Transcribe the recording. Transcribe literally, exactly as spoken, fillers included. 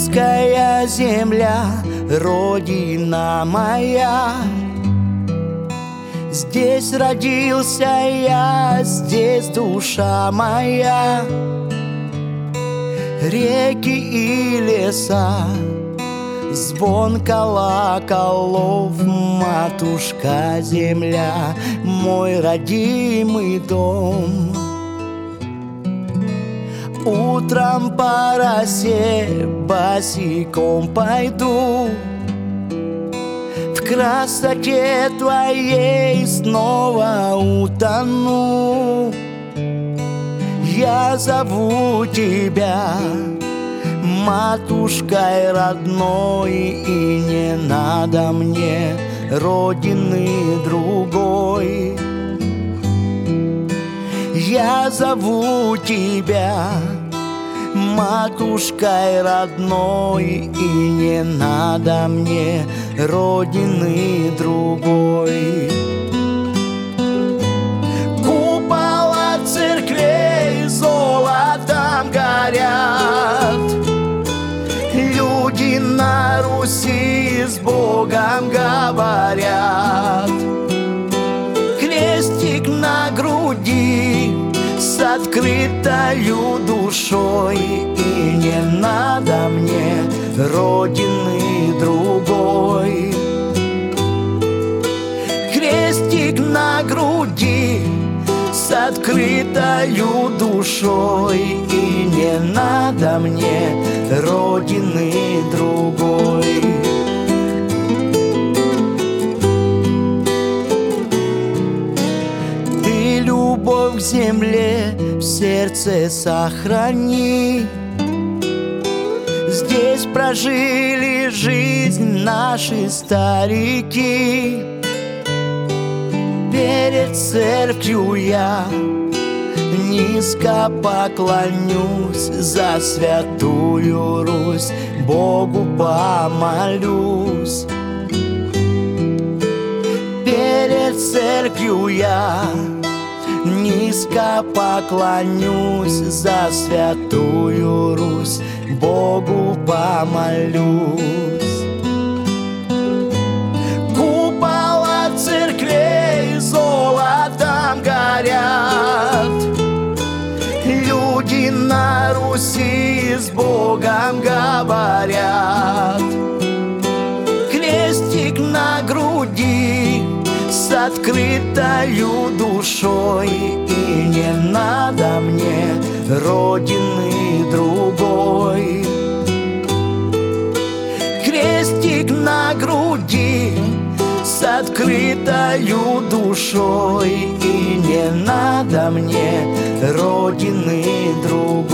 Русская земля, родина моя. Здесь родился я, здесь душа моя. Реки и леса, звон колоколов, матушка земля, мой родимый дом. Утром по росе босиком пойду, в красоте твоей снова утону. Я зову тебя матушкой родной, и не надо мне родины другой. Я зову тебя матушкой родной, и не надо мне родины другой. Купола церквей золотом горят, люди на Руси с Богом говорят. Крестик на груди с открытою душой, и не надо мне родины другой. Крестик на груди с открытою душой, и не надо мне родины другой. Любовь к земле в сердце сохрани. Здесь прожили жизнь наши старики. Перед церковью я низко поклонюсь, за святую Русь Богу помолюсь. Перед церковью я низко поклонюсь, за святую Русь Богу помолюсь. Купола церквей золотом горят, люди на Руси с Богом говорят. Крестик на груди с открытою душой, и не надо мне родины другой. Крестик на груди с открытою душой, и не надо мне родины другой.